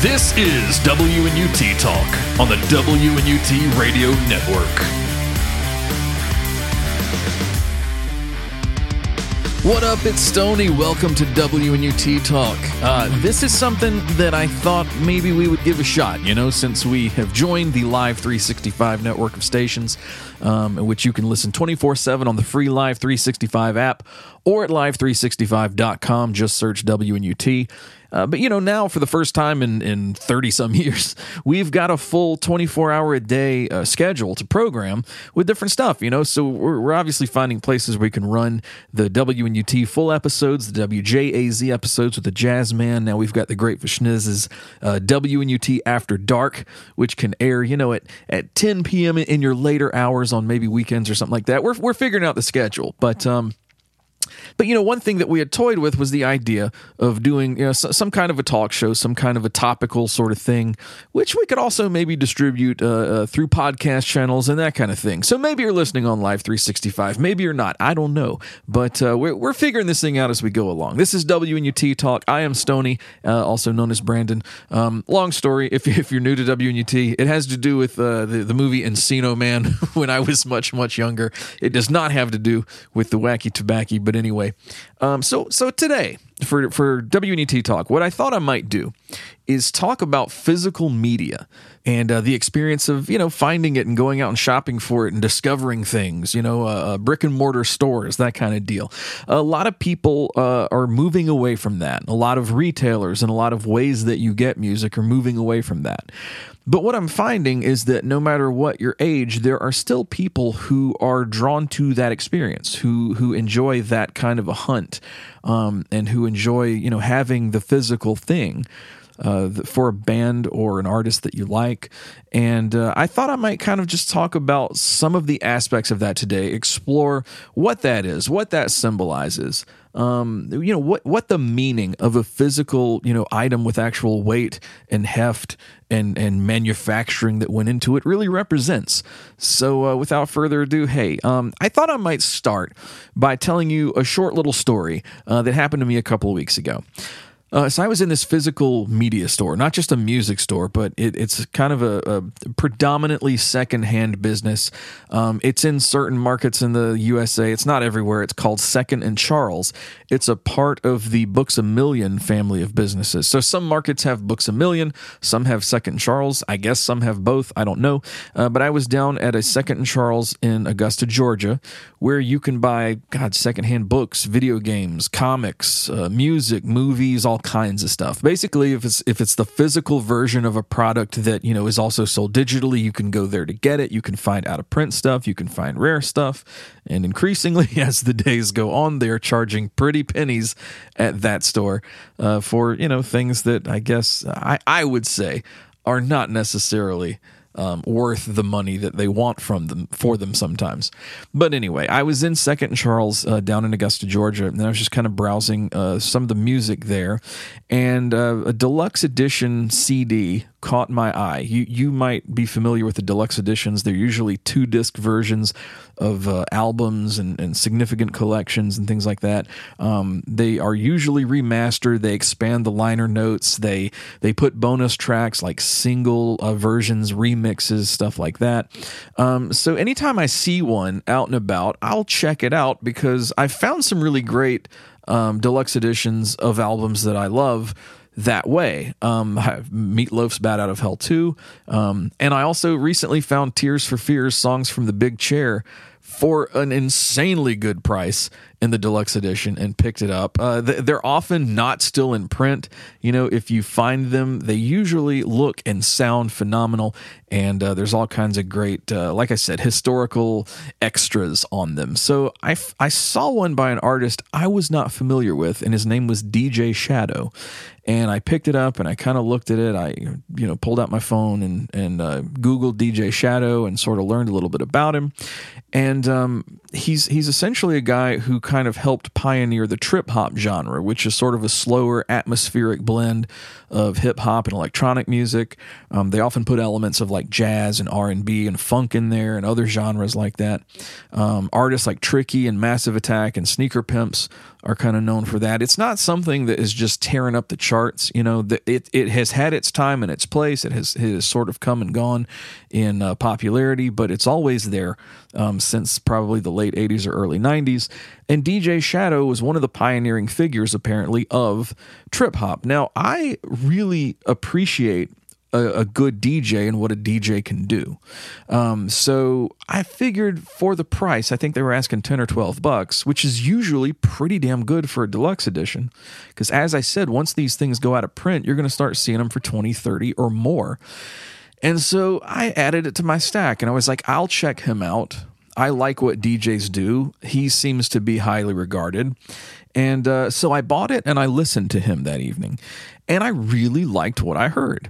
This is WNUT Talk on the WNUT Radio Network. What up, it's Stoney. Welcome to WNUT Talk. This is something that I thought maybe we would give a shot, since we have joined the Live 365 network of stations, in which you can listen 24/7 on the free Live 365 app or at live365.com. Just search WNUT. But now for the first time in 30-some years, we've got a full 24-hour-a-day schedule to program with different stuff, So we're obviously finding places where we can run the WNUT full episodes, the WJAZ episodes with the Jazz Man. Now we've got the Great Vishniz's WNUT After Dark, which can air, at 10 p.m. in your later hours on maybe weekends or something like that. We're figuring out the schedule, But one thing that we had toyed with was the idea of doing some kind of a talk show, some kind of a topical sort of thing, which we could also maybe distribute through podcast channels and that kind of thing. So maybe you're listening on Live 365, maybe you're not, I don't know. But we're figuring this thing out as we go along. This is WNUT Talk. I am Stoney, also known as Brandon. Long story, if you're new to WNUT, it has to do with the movie Encino Man when I was much, much younger. It does not have to do with the Wacky Tobacco, but anyway. So today, for WNET Talk, what I thought I might do is talk about physical media and the experience of, finding it and going out and shopping for it and discovering things, brick and mortar stores, that kind of deal. A lot of people are moving away from that. A lot of retailers and a lot of ways that you get music are moving away from that. But what I'm finding is that no matter what your age, there are still people who are drawn to that experience, who enjoy that kind of a hunt, and who enjoy, having the physical thing for a band or an artist that you like. And I thought I might kind of just talk about some of the aspects of that today, explore what that is, what that symbolizes, what the meaning of a physical, item with actual weight and heft and manufacturing that went into it really represents. So without further ado, hey, I thought I might start by telling you a short little story that happened to me a couple of weeks ago. So I was in this physical media store, not just a music store, but it's kind of a predominantly secondhand business. It's in certain markets in the USA. It's not everywhere. It's called Second and Charles. It's a part of the Books A Million family of businesses. So some markets have Books A Million, some have Second and Charles. I guess some have both. I don't know. But I was down at a Second and Charles in Augusta, Georgia, where you can buy, secondhand books, video games, comics, music, movies, all kinds of stuff. Basically, if it's the physical version of a product that is also sold digitally, you can go there to get it. You can find out of print stuff, you can find rare stuff, and increasingly as the days go on, they're charging pretty pennies at that store for things that I guess I would say are not necessarily worth the money that they want for them sometimes. But anyway, I was in Second and Charles down in Augusta, Georgia, and I was just kind of browsing some of the music there, and a deluxe edition CD caught my eye. You might be familiar with the deluxe editions. They're usually 2-disc versions of albums and significant collections and things like that. They are usually remastered. They expand the liner notes. They put bonus tracks like single versions, remixes, stuff like that. So anytime I see one out and about, I'll check it out because I found some really great deluxe editions of albums that I love that way. Meatloaf's Bat Out of Hell 2. And I also recently found Tears for Fears Songs from the Big Chair for an insanely good price in the deluxe edition and picked it up. They're often not still in print. If you find them, they usually look and sound phenomenal. And there's all kinds of great, like I said, historical extras on them. So I saw one by an artist I was not familiar with, and his name was DJ Shadow. And I picked it up and I kind of looked at it. I, pulled out my phone and Googled DJ Shadow and sort of learned a little bit about him. And he's essentially a guy who kind of helped pioneer the trip hop genre, which is sort of a slower, atmospheric blend of hip hop and electronic music. They often put elements of like jazz and R&B and funk in there and other genres like that. Artists like Tricky and Massive Attack and Sneaker Pimps are kind of known for that. It's not something that is just tearing up the charts. You know, it has had its time and its place. It has sort of come and gone in popularity, but it's always there since probably the late 80s or early 90s. And DJ Shadow was one of the pioneering figures, apparently, of trip hop. Now, I really appreciate a good DJ and what a DJ can do. So I figured for the price, I think they were asking $10 or $12, which is usually pretty damn good for a deluxe edition. Because as I said, once these things go out of print, you're going to start seeing them for 20, 30 or more. And so I added it to my stack and I was like, I'll check him out. I like what DJs do. He seems to be highly regarded. And so I bought it and I listened to him that evening. And I really liked what I heard.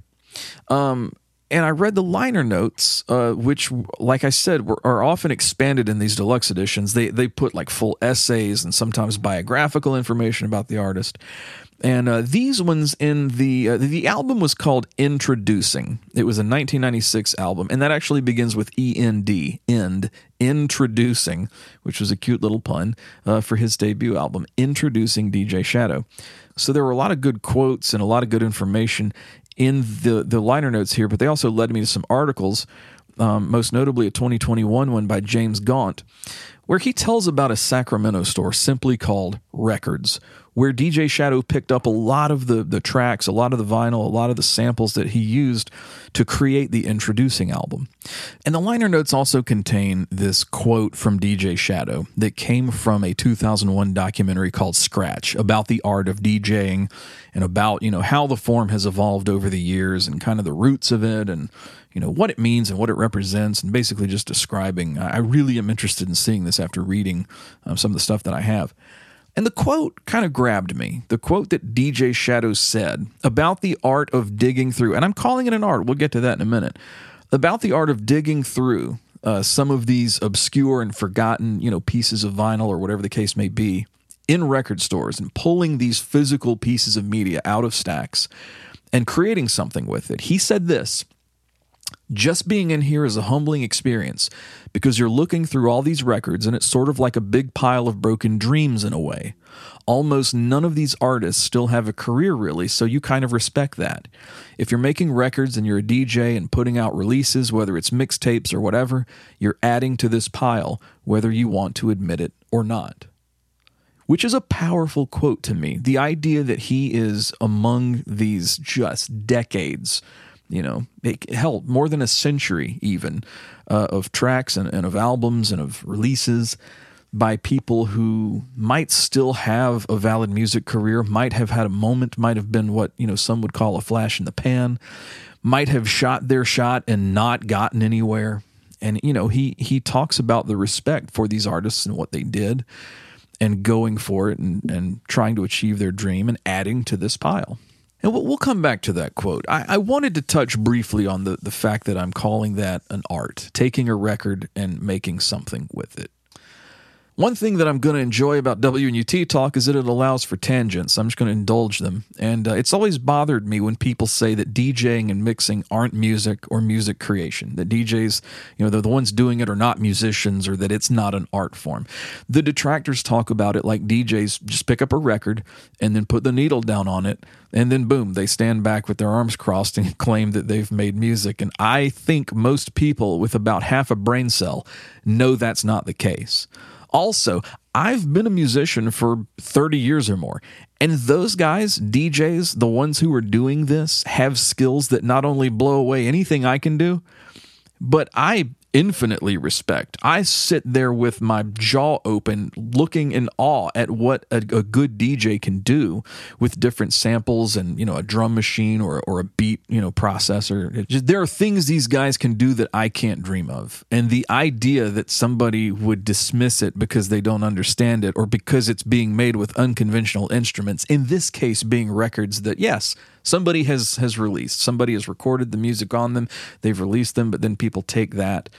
And I read the liner notes, which, like I said, are often expanded in these deluxe editions. They put like full essays and sometimes biographical information about the artist. And these ones in the album was called Introducing. It was a 1996 album, and that actually begins with E-N-D, end, Introducing, which was a cute little pun for his debut album, Introducing DJ Shadow. So there were a lot of good quotes and a lot of good information in the liner notes here, but they also led me to some articles, most notably a 2021 one by James Gaunt, where he tells about a Sacramento store simply called Records, where DJ Shadow picked up a lot of the tracks, a lot of the vinyl, a lot of the samples that he used to create the Introducing album. And the liner notes also contain this quote from DJ Shadow that came from a 2001 documentary called Scratch about the art of DJing and about, you know, how the form has evolved over the years and kind of the roots of it and, you know, what it means and what it represents, and basically just describing. I really am interested in seeing this after reading some of the stuff that I have. And the quote kind of grabbed me. The quote that DJ Shadow said about the art of digging through, and I'm calling it an art, we'll get to that in a minute, about the art of digging through some of these obscure and forgotten, you know, pieces of vinyl or whatever the case may be in record stores and pulling these physical pieces of media out of stacks and creating something with it. He said this: just being in here is a humbling experience because you're looking through all these records and it's sort of like a big pile of broken dreams in a way. Almost none of these artists still have a career really, so you kind of respect that. If you're making records and you're a DJ and putting out releases, whether it's mixtapes or whatever, you're adding to this pile, whether you want to admit it or not. Which is a powerful quote to me. The idea that he is among these just decades, you know, hell, more than a century even, of tracks and of albums and of releases by people who might still have a valid music career, might have had a moment, might have been what, you know, some would call a flash in the pan, might have shot their shot and not gotten anywhere. And, you know, he talks about the respect for these artists and what they did and going for it and trying to achieve their dream and adding to this pile. And we'll come back to that quote. I wanted to touch briefly on the fact that I'm calling that an art, taking a record and making something with it. One thing that I'm going to enjoy about WNUT Talk is that it allows for tangents. I'm just going to indulge them. And it's always bothered me when people say that DJing and mixing aren't music or music creation, that DJs, you know, they're the ones doing it are not musicians, or that it's not an art form. The detractors talk about it like DJs just pick up a record and then put the needle down on it, and then boom, they stand back with their arms crossed and claim that they've made music. And I think most people with about half a brain cell know that's not the case. Also, I've been a musician for 30 years or more, and those guys, DJs, the ones who are doing this, have skills that not only blow away anything I can do, but I infinitely respect. I sit there with my jaw open, looking in awe at what a good DJ can do with different samples and, you know, a drum machine or a beat, you know, processor. There are things these guys can do that I can't dream of. And the idea that somebody would dismiss it because they don't understand it or because it's being made with unconventional instruments, in this case being records that, yes, somebody has released. Somebody has recorded the music on them. They've released them, but then people take that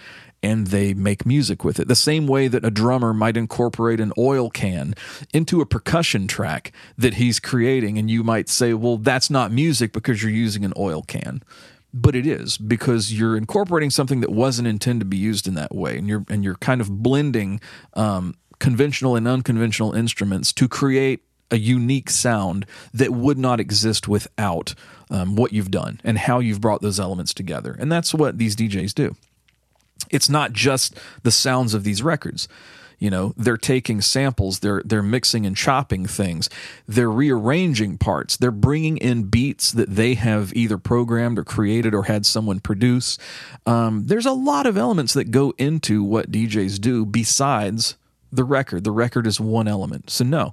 and they make music with it. The same way that a drummer might incorporate an oil can into a percussion track that he's creating, and you might say, well, that's not music because you're using an oil can. But it is, because you're incorporating something that wasn't intended to be used in that way, and you're kind of blending conventional and unconventional instruments to create a unique sound that would not exist without what you've done and how you've brought those elements together. And that's what these DJs do. It's not just the sounds of these records. You know, they're taking samples, they're mixing and chopping things, they're rearranging parts, they're bringing in beats that they have either programmed or created or had someone produce. There's a lot of elements that go into what DJs do besides the record. The record is one element. So no,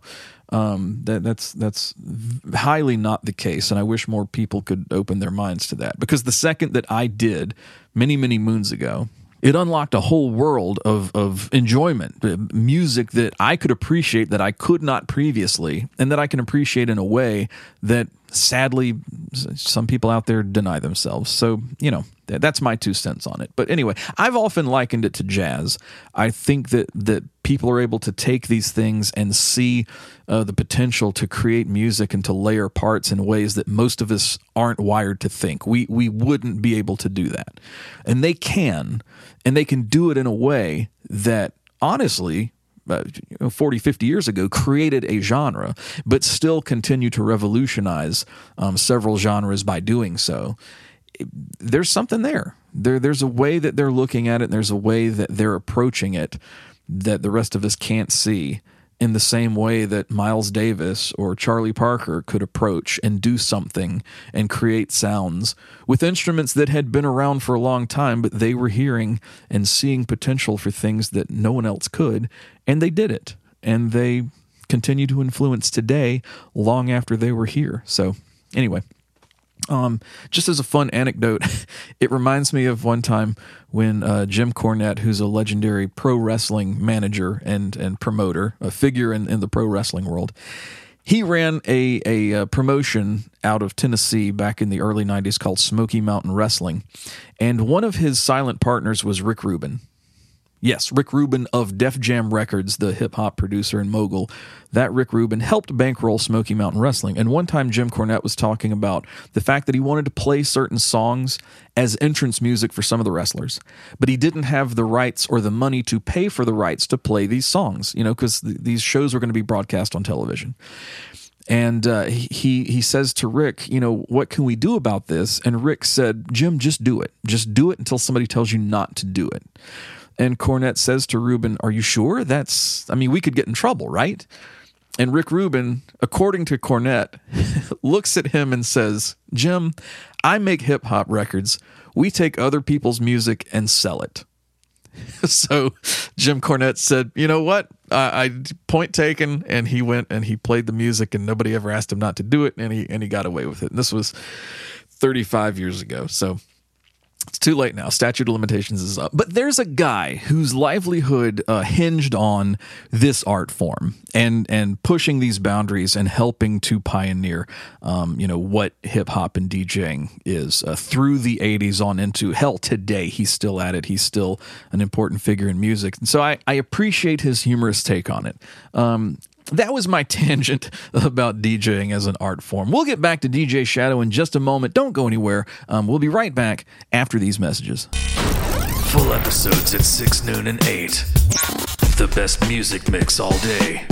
that's highly not the case, and I wish more people could open their minds to that. Because the second that I did, many, many moons ago, it unlocked a whole world of enjoyment, music that I could appreciate that I could not previously, and that I can appreciate in a way that sadly some people out there deny themselves. So, you know, that's my 2 cents on it. But anyway, I've often likened it to jazz. I think that people are able to take these things and see the potential to create music and to layer parts in ways that most of us aren't wired to think. We wouldn't be able to do that. And they can do it in a way that, honestly, 40, 50 years ago, created a genre, but still continue to revolutionize several genres by doing so. There's something there. There's a way that they're looking at it, and there's a way that they're approaching it that the rest of us can't see, in the same way that Miles Davis or Charlie Parker could approach and do something and create sounds with instruments that had been around for a long time, but they were hearing and seeing potential for things that no one else could, and they did it. And they continue to influence today long after they were here. So anyway, just as a fun anecdote, it reminds me of one time when Jim Cornette, who's a legendary pro wrestling manager and promoter, a figure in the pro wrestling world, he ran a promotion out of Tennessee back in the early 90s called Smoky Mountain Wrestling, and one of his silent partners was Rick Rubin. Yes, Rick Rubin of Def Jam Records, the hip-hop producer and mogul. That Rick Rubin helped bankroll Smoky Mountain Wrestling. And one time Jim Cornette was talking about the fact that he wanted to play certain songs as entrance music for some of the wrestlers, but he didn't have the rights or the money to pay for the rights to play these songs, you know, because these shows were going to be broadcast on television. And he says to Rick, you know, what can we do about this? And Rick said, Jim, just do it. Just do it until somebody tells you not to do it. And Cornette says to Rubin, are you sure? We could get in trouble, right? And Rick Rubin, according to Cornette, looks at him and says, Jim, I make hip-hop records. We take other people's music and sell it. So Jim Cornette said, you know what? I point taken, and he went and he played the music, and nobody ever asked him not to do it, and he got away with it. And this was 35 years ago, so it's too late now. Statute of limitations is up. But there's a guy whose livelihood hinged on this art form and pushing these boundaries and helping to pioneer, what hip hop and DJing is through the 80s on into hell. Today, he's still at it. He's still an important figure in music. And so I appreciate his humorous take on it. That was my tangent about DJing as an art form. We'll get back to DJ Shadow in just a moment. Don't go anywhere. We'll be right back after these messages. Full episodes at 6, noon, and 8. The best music mix all day.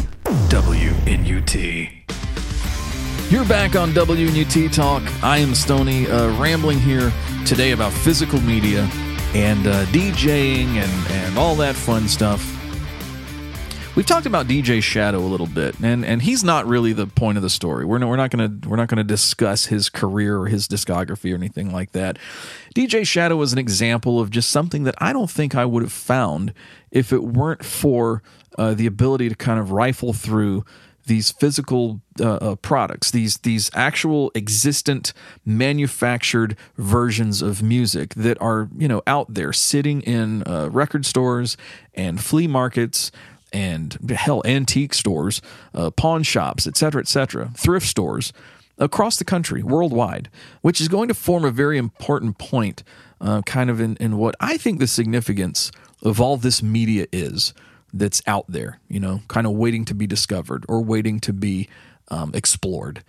WNUT. You're back on WNUT Talk. I am Stoney, rambling here today about physical media and DJing and all that fun stuff. We've talked about DJ Shadow a little bit, and he's not really the point of the story. We're not going to discuss his career or his discography or anything like that. DJ Shadow was an example of just something that I don't think I would have found if it weren't for the ability to kind of rifle through these physical products, these actual existent manufactured versions of music that are out there sitting in record stores and flea markets and hell, antique stores, pawn shops, etc., thrift stores across the country, worldwide, which is going to form a very important point kind of in what I think the significance of all this media is that's out there, kind of waiting to be discovered or waiting to be explored.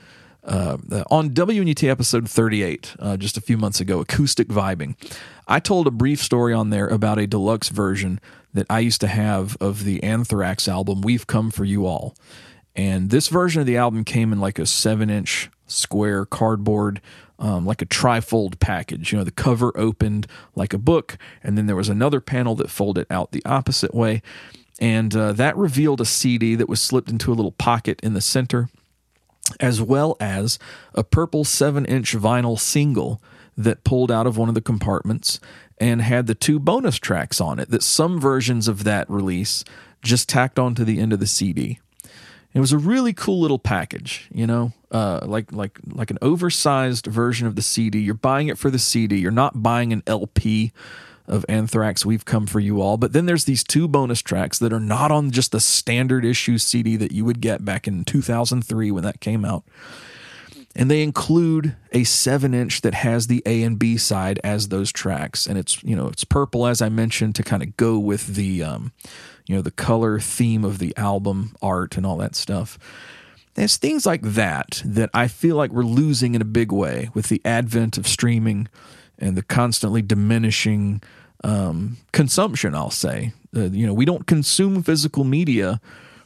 On WNUT episode 38, just a few months ago, Acoustic Vibing, I told a brief story on there about a deluxe version that I used to have of the Anthrax album, We've Come For You All. And this version of the album came in like a 7-inch square cardboard, like a trifold package. The cover opened like a book, and then there was another panel that folded out the opposite way. And that revealed a CD that was slipped into a little pocket in the center, as well as a purple 7-inch vinyl single that pulled out of one of the compartments and had the 2 bonus tracks on it that some versions of that release just tacked onto the end of the CD. It was a really cool little package, like an oversized version of the CD. You're buying it for the CD. You're not buying an LP of Anthrax, We've Come For You All. But then there's these 2 bonus tracks that are not on just the standard issue CD that you would get back in 2003 when that came out. And they include a 7-inch that has the A and B side as those tracks. And it's purple, as I mentioned, to kind of go with the, the color theme of the album art and all that stuff. And it's things like that I feel like we're losing in a big way with the advent of streaming and the constantly diminishing consumption, I'll say. We don't consume physical media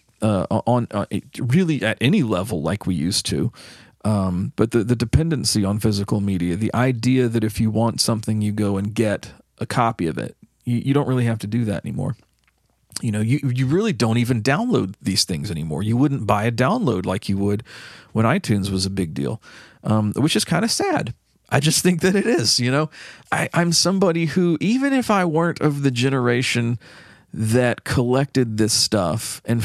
on really at any level like we used to. But the dependency on physical media, the idea that if you want something, you go and get a copy of it, you don't really have to do that anymore. You really don't even download these things anymore. You wouldn't buy a download like you would when iTunes was a big deal, which is kind of sad. I just think that it is, I'm somebody who, even if I weren't of the generation that collected this stuff and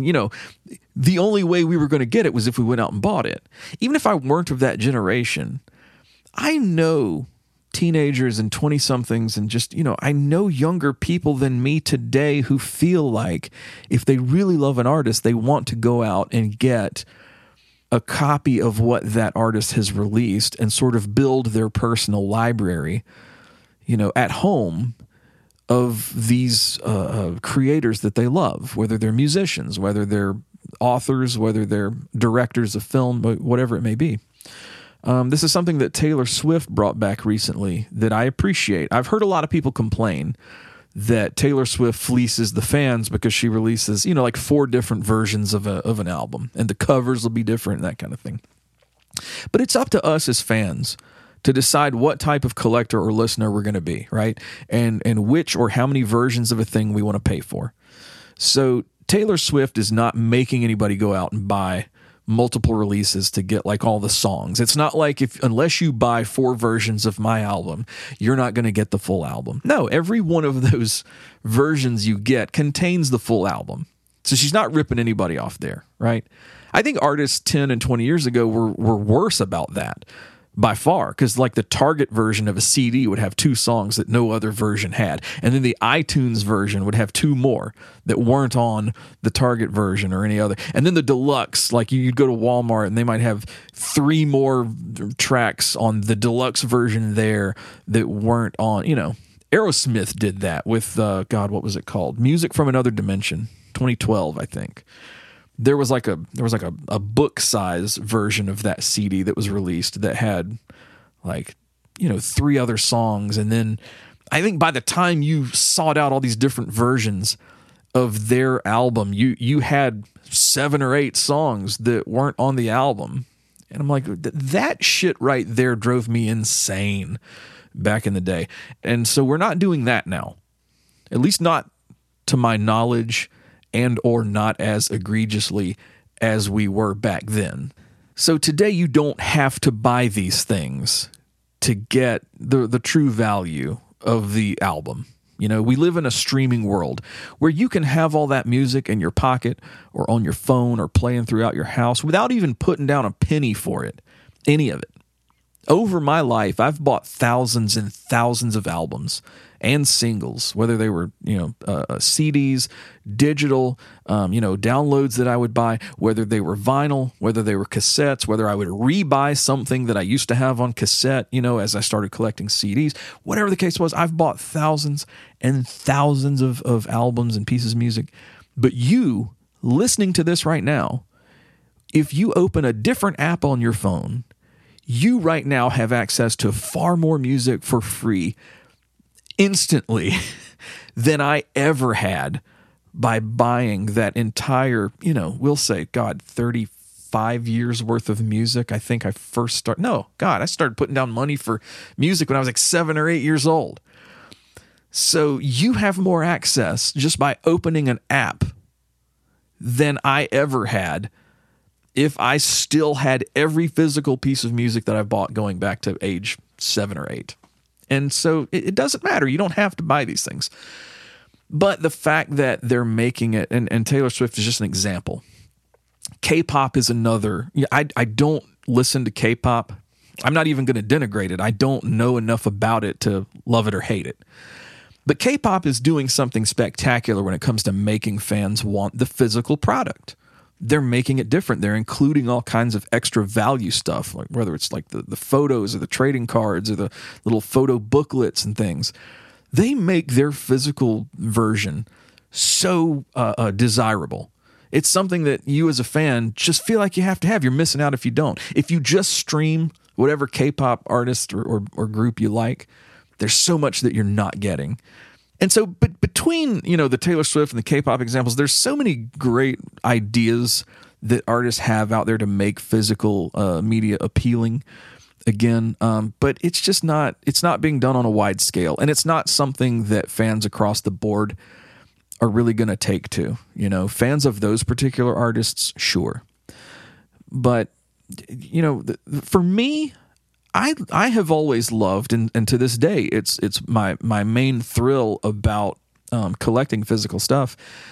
the only way we were going to get it was if we went out and bought it. Even if I weren't of that generation, I know teenagers and 20-somethings and just, I know younger people than me today who feel like if they really love an artist, they want to go out and get a copy of what that artist has released and sort of build their personal library, at home of these creators that they love, whether they're musicians, whether they're authors, whether they're directors of film, whatever it may be. This is something that Taylor Swift brought back recently that I appreciate. I've heard a lot of people complain that Taylor Swift fleeces the fans because she releases, like 4 different versions of an album, and the covers will be different and that kind of thing. But it's up to us as fans to decide what type of collector or listener we're going to be, right? And which or how many versions of a thing we want to pay for. So Taylor Swift is not making anybody go out and buy multiple releases to get like all the songs. It's not like unless you buy 4 versions of my album, you're not going to get the full album. No, every one of those versions you get contains the full album. So she's not ripping anybody off there, right? I think artists 10 and 20 years ago were worse about that by far, because like the Target version of a CD would have 2 songs that no other version had, and then the iTunes version would have 2 more that weren't on the Target version or any other, and then the deluxe, like you'd go to Walmart and they might have 3 more tracks on the deluxe version there that weren't on. Aerosmith did that with what was it called? Music from Another Dimension, 2012, I think. There was like a book size version of that CD that was released that had 3 other songs, and then I think by the time you sought out all these different versions of their album, you had 7 or 8 songs that weren't on the album, and I'm like, that shit right there drove me insane back in the day, and so we're not doing that now, at least not to my knowledge, and or not as egregiously as we were back then. So today you don't have to buy these things to get the true value of the album. We live in a streaming world where you can have all that music in your pocket or on your phone or playing throughout your house without even putting down a penny for it, any of it. Over my life, I've bought thousands and thousands of albums, and singles, whether they were, CDs, digital, downloads that I would buy, whether they were vinyl, whether they were cassettes, whether I would rebuy something that I used to have on cassette, as I started collecting CDs, whatever the case was. I've bought thousands and thousands of albums and pieces of music. But you listening to this right now, if you open a different app on your phone, you right now have access to far more music for free instantly than I ever had by buying that entire, we'll say, 35 years worth of music. I think I I started putting down money for music when I was like 7 or 8 years old. So you have more access just by opening an app than I ever had if I still had every physical piece of music that I've bought going back to age 7 or 8. And so it doesn't matter. You don't have to buy these things. But the fact that they're making it, and Taylor Swift is just an example. K-pop is another. I don't listen to K-pop. I'm not even going to denigrate it. I don't know enough about it to love it or hate it. But K-pop is doing something spectacular when it comes to making fans want the physical product. They're making it different. They're including all kinds of extra value stuff, like whether it's like the photos or the trading cards or the little photo booklets and things. They make their physical version so desirable. It's something that you as a fan just feel like you have to have. You're missing out if you don't. If you just stream whatever K-pop artist or group you like, there's so much that you're not getting. And so, but between, the Taylor Swift and the K-pop examples, there's so many great ideas that artists have out there to make physical media appealing again. But it's just it's not being done on a wide scale. And it's not something that fans across the board are really going to take to. Fans of those particular artists, sure. But, for me, I have always loved, and to this day, it's my main thrill about collecting physical stuff,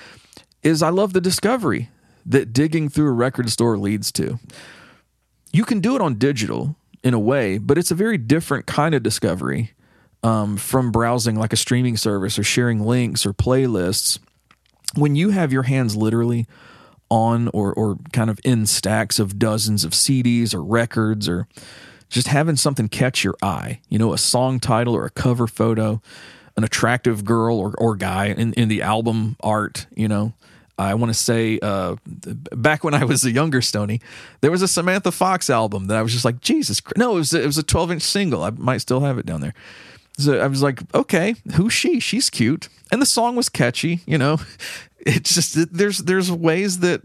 is I love the discovery that digging through a record store leads to. You can do it on digital in a way, but it's a very different kind of discovery from browsing like a streaming service or sharing links or playlists. When you have your hands literally on or kind of in stacks of dozens of CDs or records, or just having something catch your eye, a song title or a cover photo, an attractive girl or guy in the album art, I want to say back when I was a younger Stoney, there was a Samantha Fox album that I was just like, Jesus Christ. No, it was a 12-inch single. I might still have it down there. So I was like, okay, who's she? She's cute. And the song was catchy, It's just there's ways that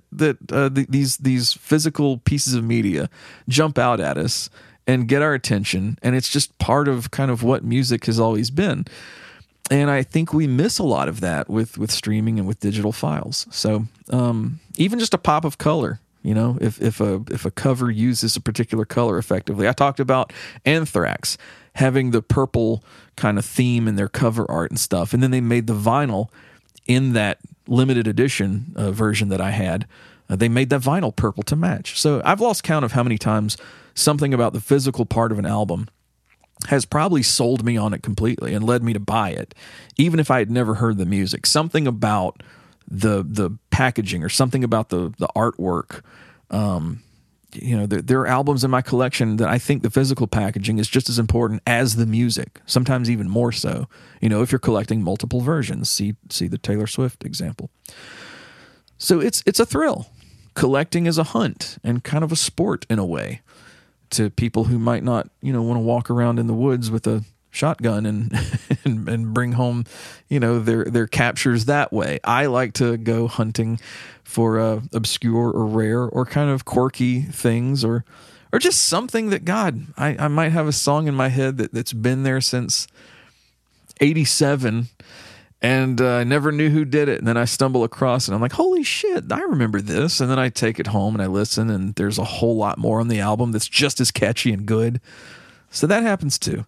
these physical pieces of media jump out at us and get our attention, and it's just part of kind of what music has always been. And I think we miss a lot of that with streaming and with digital files. So even just a pop of color, if a cover uses a particular color effectively. I talked about Anthrax having the purple kind of theme in their cover art and stuff, and then they made the vinyl in that limited edition version that I had. They made that vinyl purple to match. So I've lost count of how many times something about the physical part of an album has probably sold me on it completely and led me to buy it, even if I had never heard the music. Something about the packaging or something about the artwork. There are albums in my collection that I think the physical packaging is just as important as the music, sometimes even more so. If you're collecting multiple versions, see the Taylor Swift example. So it's a thrill. Collecting is a hunt and kind of a sport in a way, to people who might not, want to walk around in the woods with a shotgun and bring home, their captures that way. I like to go hunting for obscure or rare or kind of quirky things, or just something that, God, I might have a song in my head that's been there since 87, and I never knew who did it. And then I stumble across it, and I'm like, holy shit, I remember this. And then I take it home and I listen, and there's a whole lot more on the album that's just as catchy and good. So that happens too,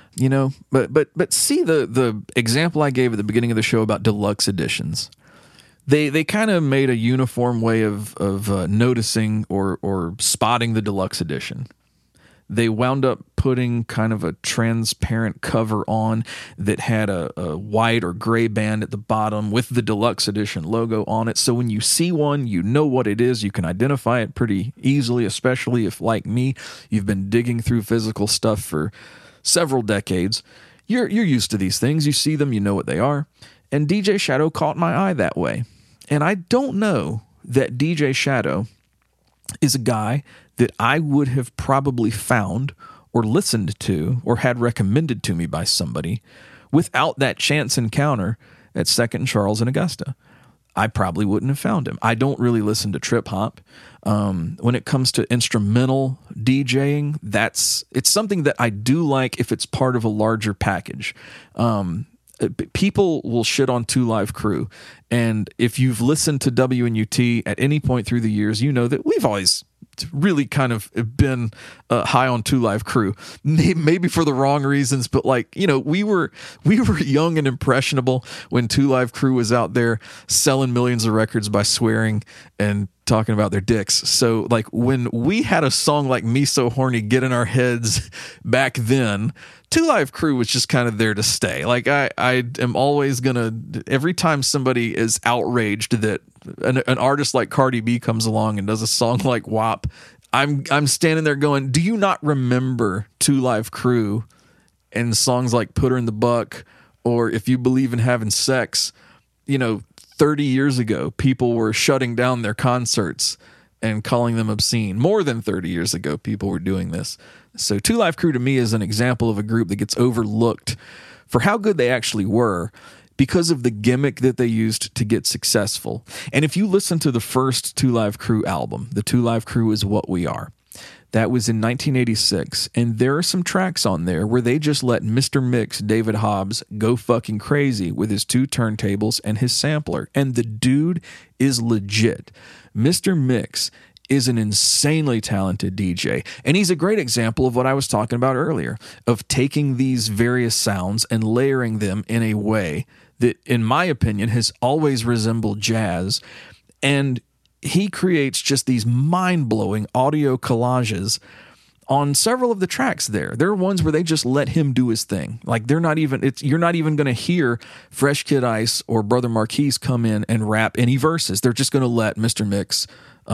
but see the example I gave at the beginning of the show about deluxe editions. They kind of made a uniform way of noticing or spotting the deluxe edition. They wound up putting kind of a transparent cover on that had a white or gray band at the bottom with the deluxe edition logo on it. So when you see one, you know what it is. You can identify it pretty easily, especially if, like me, you've been digging through physical stuff for several decades. You're used to these things. You see them, you know what they are. And DJ Shadow caught my eye that way. And I don't know that DJ Shadow is a guy that I would have probably found or listened to or had recommended to me by somebody without that chance encounter at 2nd and Charles in Augusta. I probably wouldn't have found him. I don't really listen to trip hop. When it comes to instrumental DJing, it's something that I do like if it's part of a larger package. People will shit on 2 Live Crew, and if you've listened to WNUT at any point through the years, you know that we've always really kind of been high on 2 Live Crew, maybe for the wrong reasons, but like, you know, we were young and impressionable when 2 Live Crew was out there selling millions of records by swearing and talking about their dicks. So like when we had a song like Me So Horny get in our heads back then, 2 Live Crew was just kind of there to stay. Like I am always gonna, every time somebody is outraged that an artist like Cardi B comes along and does a song like WAP, I'm standing there going, do you not remember 2 Live Crew and songs like Put Her in the Buck or If You Believe in Having Sex? You know, 30 years ago, people were shutting down their concerts and calling them obscene. More than 30 years ago, people were doing this. So 2 Live Crew to me is an example of a group that gets overlooked for how good they actually were because of the gimmick that they used to get successful. And if you listen to the first 2 Live Crew album, The 2 Live Crew Is What We Are, that was in 1986, and there are some tracks on there where they just let Mr. Mix, David Hobbs, go fucking crazy with his 2 turntables and his sampler. And the dude is legit. Mr. Mix is an insanely talented DJ, and he's a great example of what I was talking about earlier, of taking these various sounds and layering them in a way that, in my opinion, has always resembled jazz. And he creates just these mind-blowing audio collages on several of the tracks there. There are ones where they just let him do his thing. Like you're not even going to hear Fresh Kid Ice or Brother Marquise come in and rap any verses. They're just going to let Mr. Mix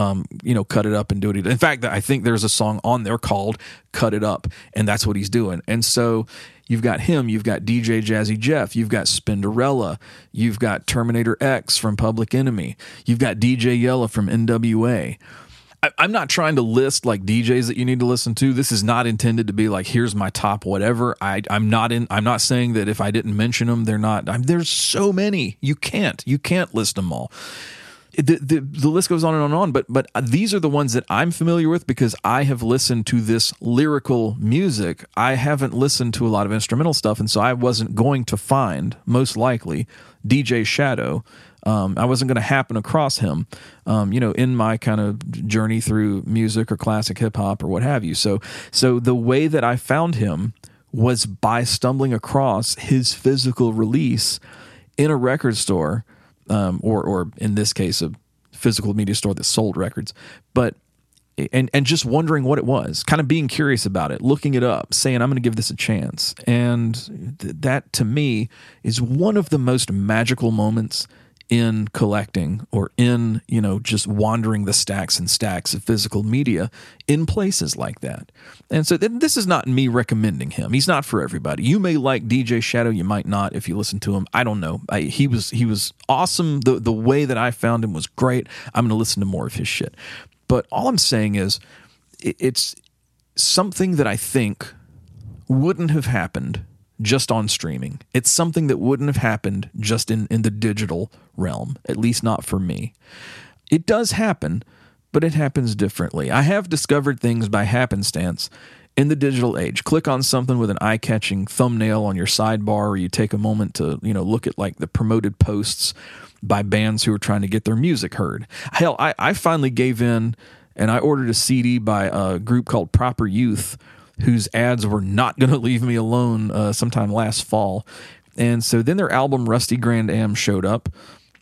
cut it up and do it. In fact, I think there's a song on there called Cut It Up, and that's what he's doing. And so you've got him, you've got DJ Jazzy Jeff, you've got Spinderella, you've got Terminator X from Public Enemy, you've got DJ Yella from NWA. I'm not trying to list like DJs that you need to listen to. This is not intended to be like, here's my top whatever. I'm not saying that if I didn't mention them, they're not. There's so many. You can't list them all. The list goes on and on, but these are the ones that I'm familiar with because I have listened to this lyrical music. I haven't listened to a lot of instrumental stuff, and so I wasn't going to find, most likely, DJ Shadow. I wasn't going to happen across him, in my kind of journey through music or classic hip hop or what have you. So the way that I found him was by stumbling across his physical release in a record store. Or in this case, a physical media store that sold records, and just wondering what it was, kind of being curious about it, looking it up, saying, I'm going to give this a chance. And that to me is one of the most magical moments in collecting or in, just wandering the stacks and stacks of physical media in places like that. And so this is not me recommending him. He's not for everybody. You may like DJ Shadow. You might not if you listen to him. I don't know. He was awesome. The way that I found him was great. I'm going to listen to more of his shit. But all I'm saying is it's something that I think wouldn't have happened just on streaming. It's something that wouldn't have happened just in the digital realm, at least not for me. It does happen, but it happens differently. I have discovered things by happenstance in the digital age. Click on something with an eye-catching thumbnail on your sidebar, or you take a moment to, look at like the promoted posts by bands who are trying to get their music heard. Hell, I finally gave in and I ordered a CD by a group called Proper Youth, whose ads were not going to leave me alone sometime last fall. And so then their album Rusty Grand Am showed up.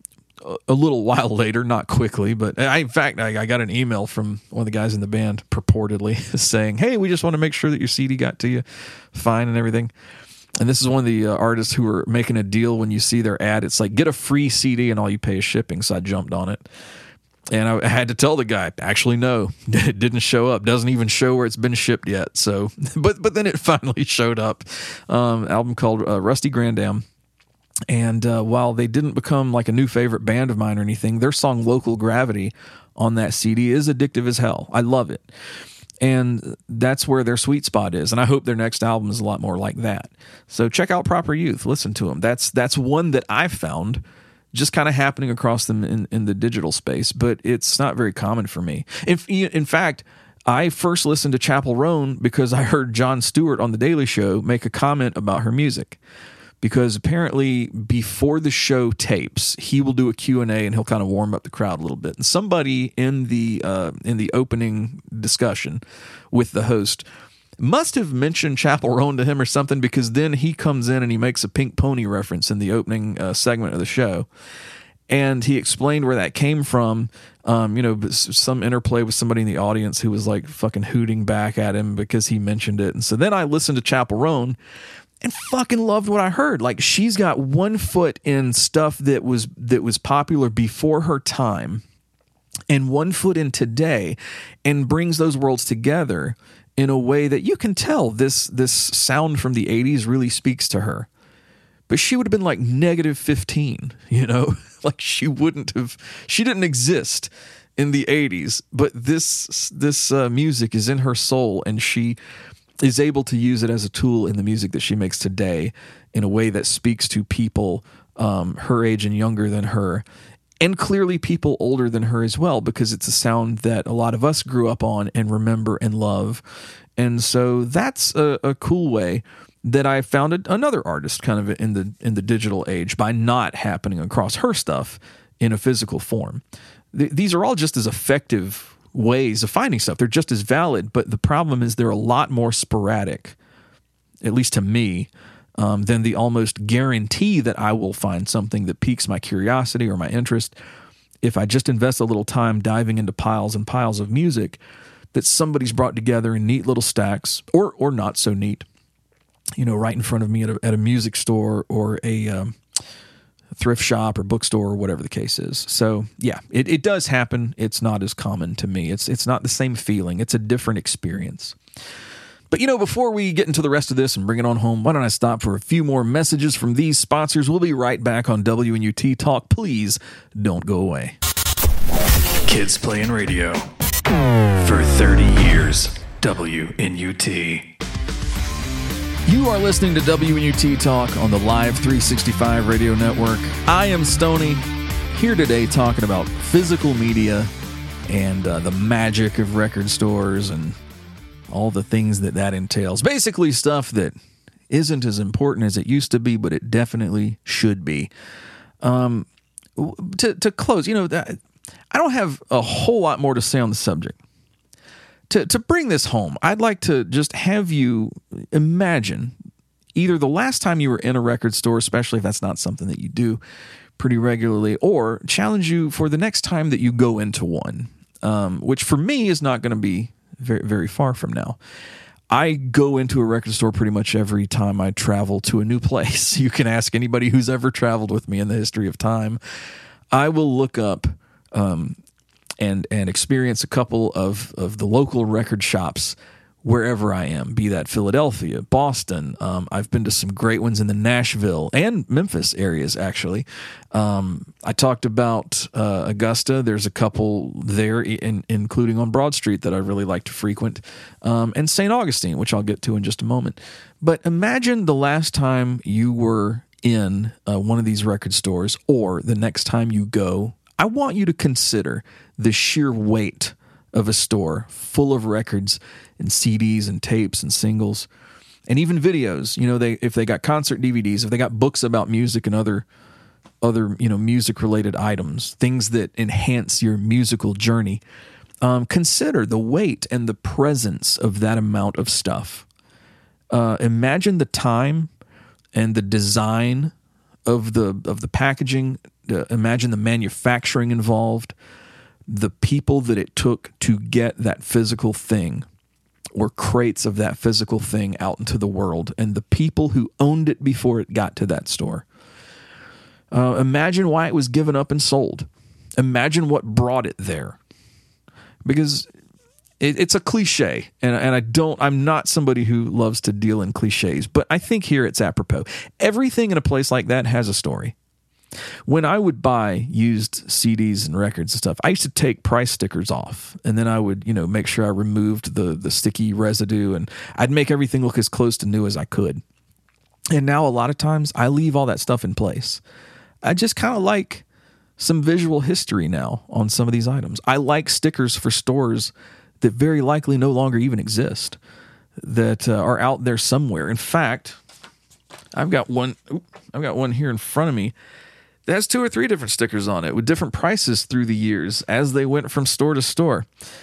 a little while later, not quickly, but in fact, I got an email from one of the guys in the band purportedly saying, hey, we just want to make sure that your CD got to you fine and everything. And this is one of the artists who are making a deal. When you see their ad, it's like, get a free CD and all you pay is shipping. So I jumped on it. And I had to tell the guy, actually, no, it didn't show up. Doesn't even show where it's been shipped yet. So, but then it finally showed up. Album called Rusty Grandam. And while they didn't become like a new favorite band of mine or anything, their song Local Gravity on that CD is addictive as hell. I love it. And that's where their sweet spot is. And I hope their next album is a lot more like that. So check out Proper Youth. Listen to them. That's one that I found just kind of happening across them in the digital space, but it's not very common for me. In fact, I first listened to Chappell Roan because I heard Jon Stewart on The Daily Show make a comment about her music. Because apparently before the show tapes, he will do a Q&A and he'll kind of warm up the crowd a little bit. And somebody in the opening discussion with the host must have mentioned Chappell Roan to him or something, because then he comes in and he makes a Pink Pony reference in the opening segment of the show. And he explained where that came from, some interplay with somebody in the audience who was like fucking hooting back at him because he mentioned it. And so then I listened to Chappell Roan and fucking loved what I heard. Like, she's got one foot in stuff that was popular before her time and one foot in today, and brings those worlds together in a way that you can tell this sound from the 80s really speaks to her. But she would have been like -15, like she didn't exist in the 80s, but this music is in her soul, and she is able to use it as a tool in the music that she makes today in a way that speaks to people her age and younger than her, and clearly people older than her as well, because it's a sound that a lot of us grew up on and remember and love. And so that's a cool way that I found another artist kind of in the digital age, by not happening across her stuff in a physical form. These are all just as effective ways of finding stuff. They're just as valid, but the problem is they're a lot more sporadic, at least to me, than the almost guarantee that I will find something that piques my curiosity or my interest if I just invest a little time diving into piles and piles of music that somebody's brought together in neat little stacks, or not so neat, right in front of me at a music store or a thrift shop or bookstore or whatever the case is. So yeah, it does happen. It's not as common to me. It's not the same feeling. It's a different experience. But before we get into the rest of this and bring it on home, why don't I stop for a few more messages from these sponsors? We'll be right back on WNUT Talk. Please don't go away. Kids Playing Radio for 30 years. WNUT. You are listening to WNUT Talk on the Live 365 Radio Network. I am Stoney, here today talking about physical media and the magic of record stores and all the things that entails. Basically stuff that isn't as important as it used to be, but it definitely should be. To close, I don't have a whole lot more to say on the subject. To bring this home, I'd like to just have you imagine either the last time you were in a record store, especially if that's not something that you do pretty regularly, or challenge you for the next time that you go into one, which for me is not going to be very, very far from now. I go into a record store pretty much every time I travel to a new place. You can ask anybody who's ever traveled with me in the history of time. I will look up and experience a couple of the local record shops wherever I am, be that Philadelphia, Boston. I've been to some great ones in the Nashville and Memphis areas, actually. I talked about Augusta. There's a couple there, including on Broad Street, that I really like to frequent, and St. Augustine, which I'll get to in just a moment. But imagine the last time you were in one of these record stores, or the next time you go. I want you to consider the sheer weight of a store full of records and CDs and tapes and singles and even videos. If they got concert DVDs, if they got books about music and other music related items, things that enhance your musical journey. Consider the weight and the presence of that amount of stuff. Imagine the time and the design of the packaging imagine the manufacturing involved, the people that it took to get that physical thing or crates of that physical thing out into the world, and the people who owned it before it got to that store. Imagine why it was given up and sold. Imagine what brought it there. Because it's a cliche, and I'm not somebody who loves to deal in cliches, but I think here it's apropos. Everything in a place like that has a story. When I would buy used CDs and records and stuff, I used to take price stickers off, and then I would, make sure I removed the sticky residue, and I'd make everything look as close to new as I could. And now a lot of times I leave all that stuff in place. I just kind of like some visual history now on some of these items. I like stickers for stores that very likely no longer even exist, that are out there somewhere. In fact, I've got one here in front of me. It has 2 or 3 different stickers on it with different prices through the years as they went from store to store.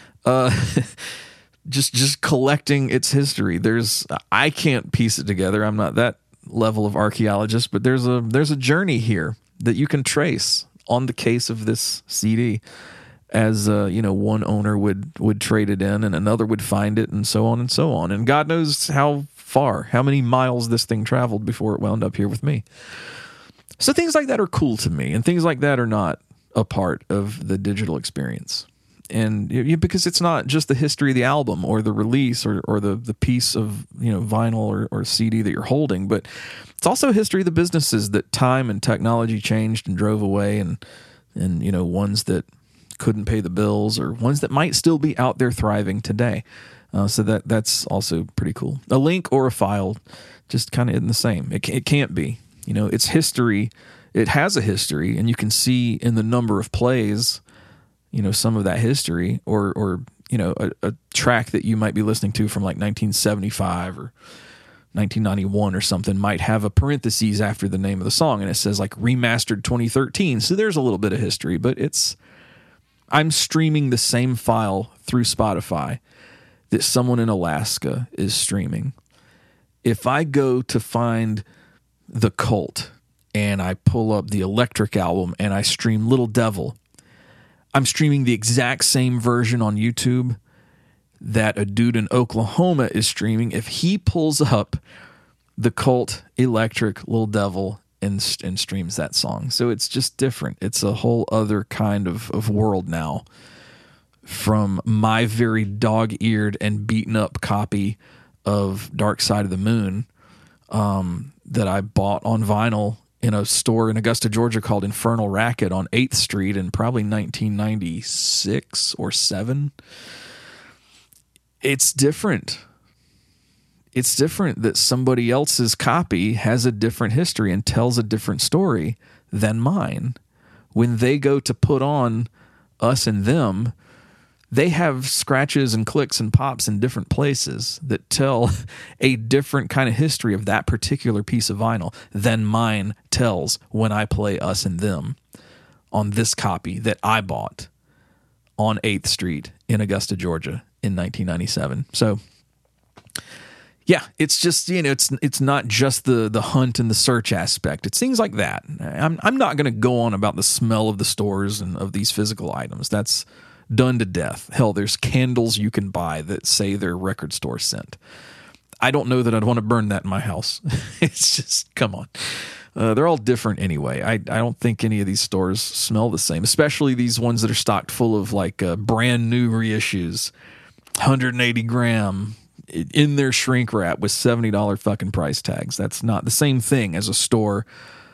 Just collecting its history. I can't piece it together. I'm not that level of archaeologist, but there's a journey here that you can trace on the case of this CD, as one owner would trade it in and another would find it, and so on and so on. And God knows how many miles this thing traveled before it wound up here with me. So things like that are cool to me, and things like that are not a part of the digital experience. And because it's not just the history of the album or the release or the piece of vinyl or CD that you're holding, but it's also history of the businesses that time and technology changed and drove away, and ones that couldn't pay the bills, or ones that might still be out there thriving today. So that's also pretty cool. A link or a file just kind of isn't the same. It can't be. It's history. It has a history, and you can see in the number of plays, some of that history, or a track that you might be listening to from like 1975 or 1991 or something might have a parentheses after the name of the song, and it says like remastered 2013. So there's a little bit of history, but I'm streaming the same file through Spotify that someone in Alaska is streaming. If I go to find The Cult and I pull up the Electric album and I stream Little Devil, I'm streaming the exact same version on YouTube that a dude in Oklahoma is streaming if he pulls up The Cult, Electric, Little Devil, and streams that song. So it's just different. It's a whole other kind of world now from my very dog-eared and beaten-up copy of Dark Side of the Moon that I bought on vinyl in a store in Augusta, Georgia called Infernal Racket on 8th Street in probably 1996 or 7. It's different. It's different that somebody else's copy has a different history and tells a different story than mine. When they go to put on Us and Them, they have scratches and clicks and pops in different places that tell a different kind of history of that particular piece of vinyl than mine tells when I play Us and Them on this copy that I bought on 8th Street in Augusta, Georgia in 1997. So yeah, it's just, it's not just the hunt and the search aspect. It's things like that. I'm not going to go on about the smell of the stores and of these physical items. That's done to death. Hell, there's candles you can buy that say they're record store scent. I don't know that I'd want to burn that in my house. It's just, come on. They're all different anyway. I don't think any of these stores smell the same, especially these ones that are stocked full of like brand new reissues, 180 gram in their shrink wrap with $70 fucking price tags. That's not the same thing as a store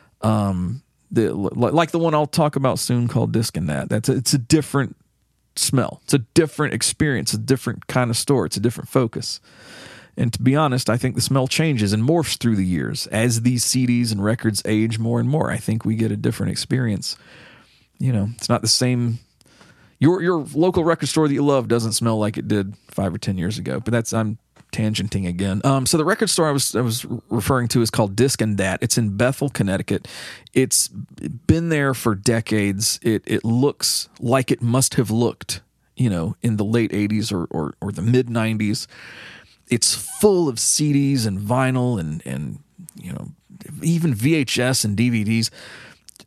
like the one I'll talk about soon called Disc and That. It's a different smell. It's a different experience, a different kind of store. It's a different focus. And to be honest, I think the smell changes and morphs through the years as these CDs and records age more and more. I think we get a different experience. It's not the same. Your local record store that you love doesn't smell like it did 5 or 10 years ago. But I'm tangenting again. So the record store I was referring to is called Disc and Dat. It's in Bethel, Connecticut. It's been there for decades. It looks like it must have looked, in the late 80s or the mid 90s. It's full of CDs and vinyl and even VHS and DVDs.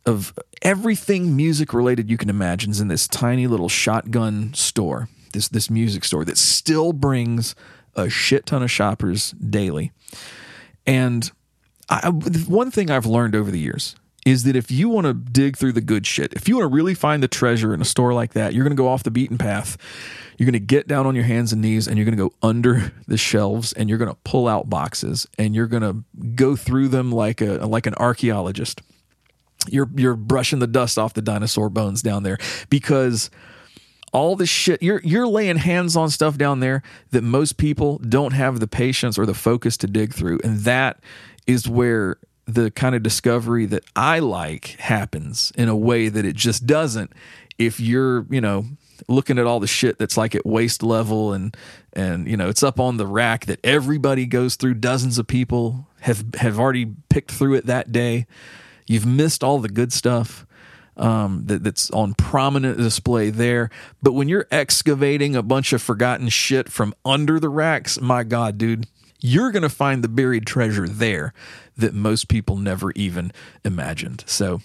of everything music related you can imagine is in this tiny little shotgun store, this music store that still brings a shit ton of shoppers daily. And one thing I've learned over the years is that if you want to dig through the good shit, if you want to really find the treasure in a store like that, you're going to go off the beaten path. You're going to get down on your hands and knees, and you're going to go under the shelves, and you're going to pull out boxes, and you're going to go through them like an archaeologist. You're brushing the dust off the dinosaur bones down there, because all this shit, you're laying hands on stuff down there that most people don't have the patience or the focus to dig through. And that is where the kind of discovery that I like happens in a way that it just doesn't if you're, looking at all the shit that's like at waist level and it's up on the rack that everybody goes through. Dozens of people have already picked through it that day. You've missed all the good stuff that's on prominent display there. But when you're excavating a bunch of forgotten shit from under the racks, my God, dude, you're going to find the buried treasure there that most people never even imagined. So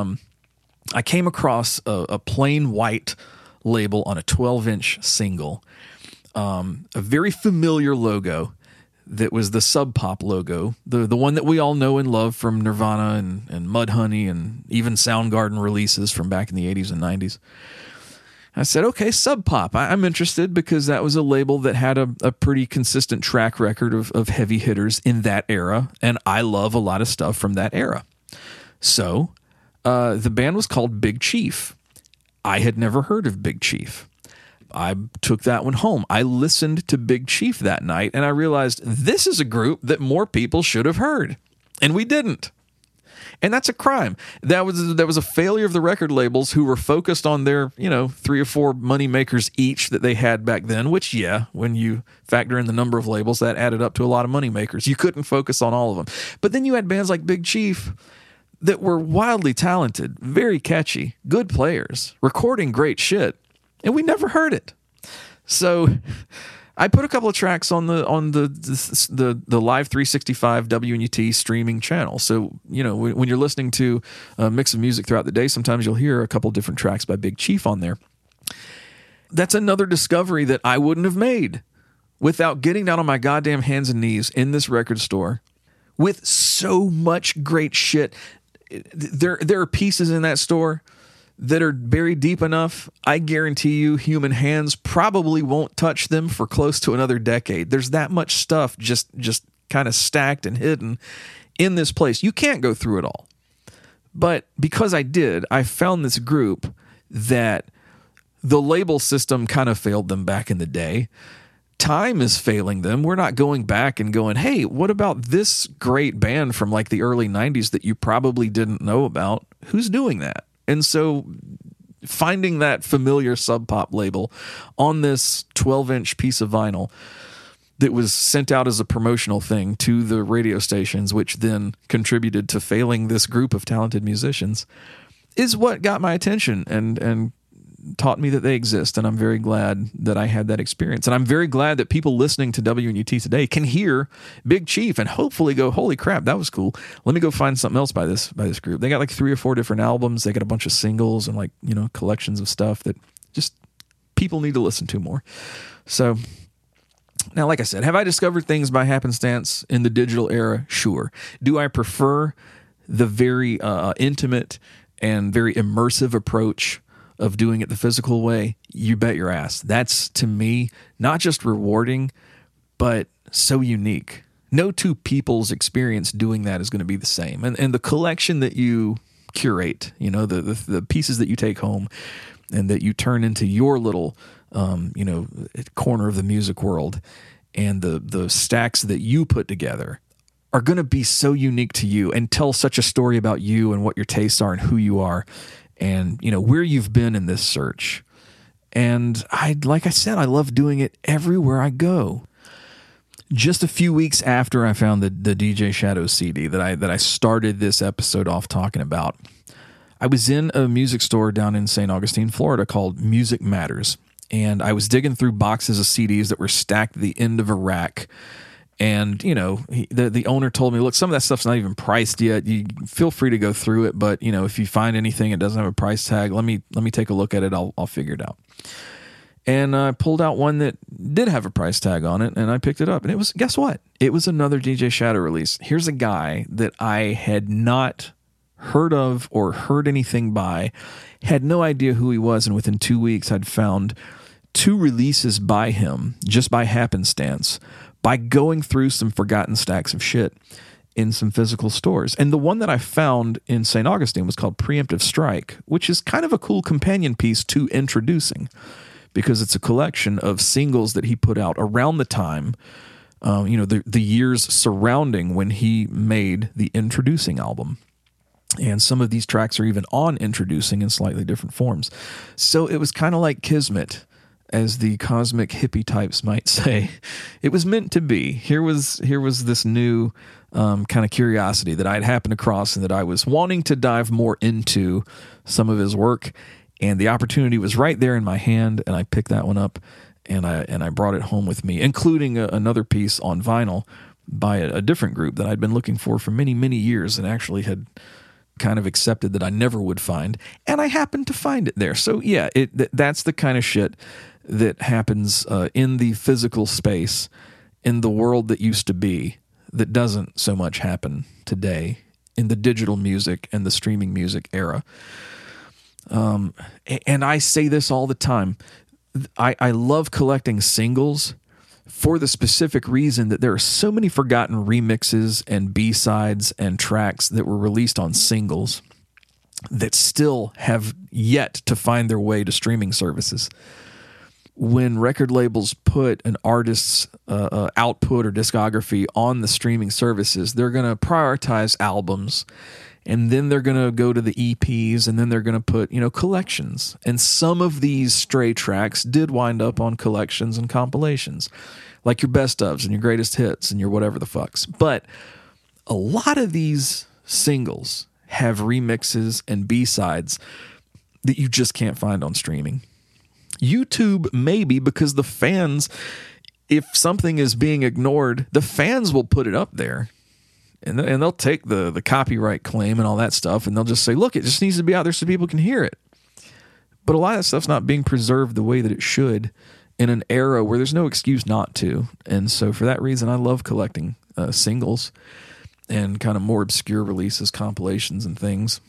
I came across a plain white label on a 12-inch single, a very familiar logo that was the Sub Pop logo, the one that we all know and love from Nirvana and Mudhoney and even Soundgarden releases from back in the 80s and 90s. I said, okay, Sub Pop. I'm interested because that was a label that had a pretty consistent track record of heavy hitters in that era, and I love a lot of stuff from that era. So the band was called Big Chief. I had never heard of Big Chief. I took that one home. I listened to Big Chief that night, and I realized this is a group that more people should have heard, and we didn't. And that's a crime. That was a failure of the record labels who were focused on their, 3 or 4 money makers each that they had back then, which, yeah, when you factor in the number of labels, that added up to a lot of money makers. You couldn't focus on all of them. But then you had bands like Big Chief that were wildly talented, very catchy, good players, recording great shit, and we never heard it. So I put a couple of tracks on the Live 365 WNUT streaming channel. So, when you're listening to a mix of music throughout the day, sometimes you'll hear a couple different tracks by Big Chief on there. That's another discovery that I wouldn't have made without getting down on my goddamn hands and knees in this record store with so much great shit. There are pieces in that store that are buried deep enough, I guarantee you human hands probably won't touch them for close to another decade. There's that much stuff just kind of stacked and hidden in this place. You can't go through it all. But because I did, I found this group that the label system kind of failed them back in the day. Time is failing them. We're not going back and going, hey, what about this great band from like the early 90s that you probably didn't know about? Who's doing that? And so finding that familiar Sub Pop label on this 12-inch piece of vinyl that was sent out as a promotional thing to the radio stations, which then contributed to failing this group of talented musicians, is what got my attention and taught me that they exist. And I'm very glad that I had that experience. And I'm very glad that people listening to WNUT today can hear Big Chief and hopefully go, holy crap, that was cool. Let me go find something else by this group. They got like 3 or 4 different albums. They got a bunch of singles and like, collections of stuff that just people need to listen to more. So now, like I said, have I discovered things by happenstance in the digital era? Sure. Do I prefer the very intimate and very immersive approach of doing it the physical way? You bet your ass. That's, to me, not just rewarding, but so unique. No two people's experience doing that is going to be the same. And the collection that you curate, the pieces that you take home and that you turn into your little, corner of the music world, and the stacks that you put together are going to be so unique to you and tell such a story about you and what your tastes are and who you are. And, where you've been in this search. And like I said, I love doing it everywhere I go. Just a few weeks after I found the DJ Shadow CD that I started this episode off talking about, I was in a music store down in St. Augustine, Florida called Music Matters. And I was digging through boxes of CDs that were stacked at the end of a rack. And, you know, the owner told me, look, some of that stuff's not even priced yet. You feel free to go through it, but, you know, if you find anything, it doesn't have a price tag, let me take a look at it. I'll figure it out. And I pulled out one that did have a price tag on it, and I picked it up. And it was, guess what? It was another DJ Shadow release. Here's a guy that I had not heard of or heard anything by, had no idea who he was, and within 2 weeks I'd found 2 releases by him, just by happenstance, by going through some forgotten stacks of shit in some physical stores. And the one that I found in St. Augustine was called Preemptive Strike, which is kind of a cool companion piece to Introducing, because it's a collection of singles that he put out around the time, the years surrounding when he made the Introducing album. And some of these tracks are even on Introducing in slightly different forms. So it was kind of like Kismet, as the cosmic hippie types might say. It was meant to be. Here was this new kind of curiosity that I'd happened across and that I was wanting to dive more into some of his work. And the opportunity was right there in my hand, and I picked that one up, and I brought it home with me, including another piece on vinyl by a different group that I'd been looking for many, many years, and actually had kind of accepted that I never would find, and I happened to find it there. So yeah, that's the kind of shit that happens in the physical space, in the world that used to be, that doesn't so much happen today in the digital music and the streaming music era. And I say this all the time. I love collecting singles for the specific reason that there are so many forgotten remixes and B-sides and tracks that were released on singles that still have yet to find their way to streaming services. When record labels put an artist's output or discography on the streaming services, they're going to prioritize albums, and then they're going to go to the EPs, and then they're going to put, collections. And some of these stray tracks did wind up on collections and compilations, like your best ofs and your greatest hits and your whatever the fucks. But a lot of these singles have remixes and B-sides that you just can't find on streaming. YouTube, maybe, because the fans, if something is being ignored, the fans will put it up there. And they'll take the copyright claim and all that stuff, and they'll just say, look, it just needs to be out there so people can hear it. But a lot of that stuff's not being preserved the way that it should in an era where there's no excuse not to. And so for that reason, I love collecting singles and kind of more obscure releases, compilations and things.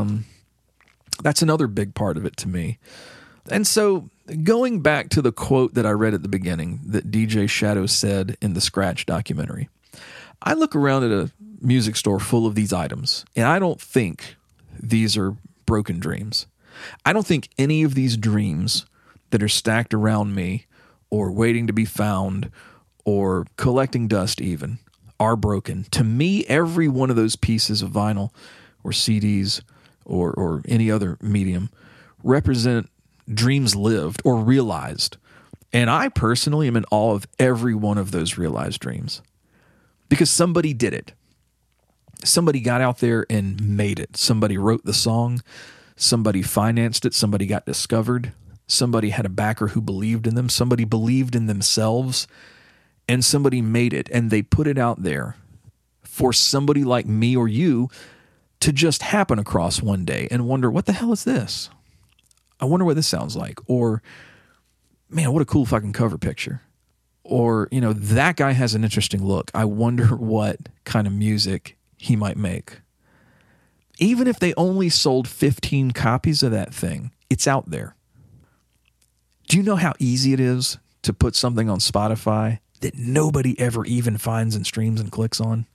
That's another big part of it to me. And so going back to the quote that I read at the beginning that DJ Shadow said in the Scratch documentary, I look around at a music store full of these items, and I don't think these are broken dreams. I don't think any of these dreams that are stacked around me or waiting to be found or collecting dust even are broken. To me, every one of those pieces of vinyl or CDs or any other medium represent dreams lived or realized. And I personally am in awe of every one of those realized dreams. Because somebody did it. Somebody got out there and made it. Somebody wrote the song. Somebody financed it. Somebody got discovered. Somebody had a backer who believed in them. Somebody believed in themselves. And somebody made it. And they put it out there for somebody like me or you to just happen across one day and wonder, what the hell is this? I wonder what this sounds like. Or, man, what a cool fucking cover picture. Or, that guy has an interesting look. I wonder what kind of music he might make. Even if they only sold 15 copies of that thing, it's out there. Do you know how easy it is to put something on Spotify that nobody ever even finds and streams and clicks on?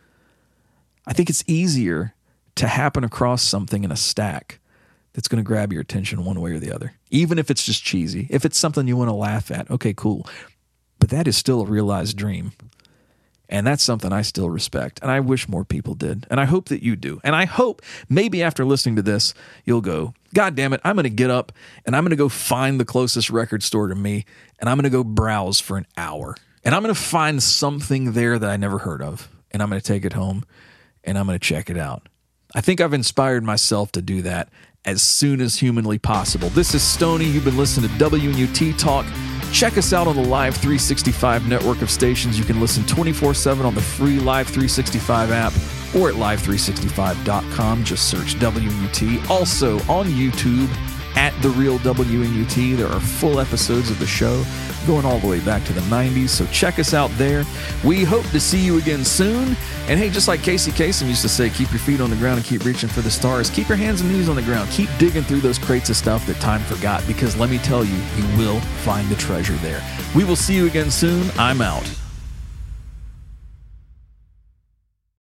I think it's easier to happen across something in a stack that's going to grab your attention one way or the other. Even if it's just cheesy. If it's something you want to laugh at, okay, cool. But that is still a realized dream. And that's something I still respect. And I wish more people did. And I hope that you do. And I hope maybe after listening to this, you'll go, God damn it, I'm going to get up and I'm going to go find the closest record store to me. And I'm going to go browse for an hour. And I'm going to find something there that I never heard of. And I'm going to take it home and I'm going to check it out. I think I've inspired myself to do that as soon as humanly possible. This is Stoney. You've been listening to WNUT Talk. Check us out on the Live 365 network of stations. You can listen 24/7 on the free Live 365 app or at live365.com. Just search WNUT. Also on YouTube at The Real WNUT. There are full episodes of the show going all the way back to the 90s, so check us out there. We hope to see you again soon. And hey, just like Casey Kasem used to say, keep your feet on the ground and keep reaching for the stars. Keep your hands and knees on the ground. Keep digging through those crates of stuff that time forgot, because let me tell you, you will find the treasure there. We will see you again soon. I'm out.